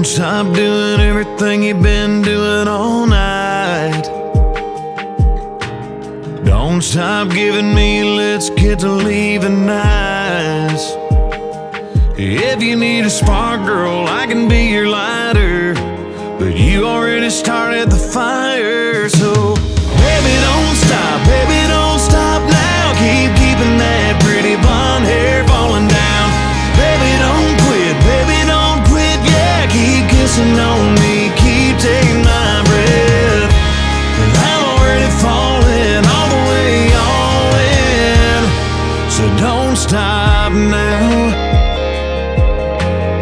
Don't stop doing everything you've been doing all night. Don't stop giving me let's get to leaving nights. If you need a spark, girl, I can be your lighter, but you already started the fire. So